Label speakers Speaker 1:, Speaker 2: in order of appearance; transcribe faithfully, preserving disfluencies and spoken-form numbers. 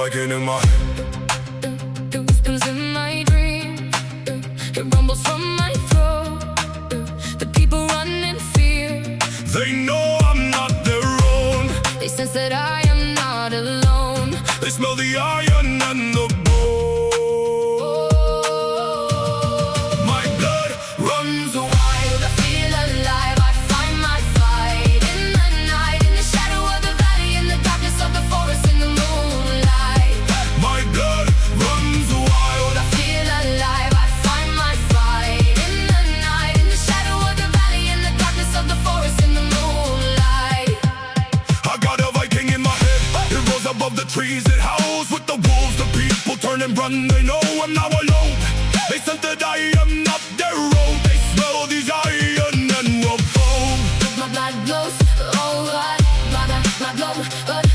Speaker 1: Viking in my head.
Speaker 2: Goosebumps in my dream. It rumbles from my throat. The people run in fear.
Speaker 1: They know I'm not their own.
Speaker 2: They sense that I am not alone.
Speaker 1: They smell the iron and the bone. My blood runs wild.
Speaker 2: I feel alive. I find my fight in the night, in the shadow of the valley, in the darkness of the forest, in the moonlight.
Speaker 1: My blood runs wild.
Speaker 2: I feel alive. I find my fight in the night, in the shadow of the valley, in the darkness of the forest, in the moonlight.
Speaker 1: I got a Viking in my head. It rose above the trees. It howls with the wolves. The people turn and run. They know I'm now alone. They sense that I am not their own. They smell these iron and the bone.
Speaker 2: My blood glows, oh, I, my, my blood, blood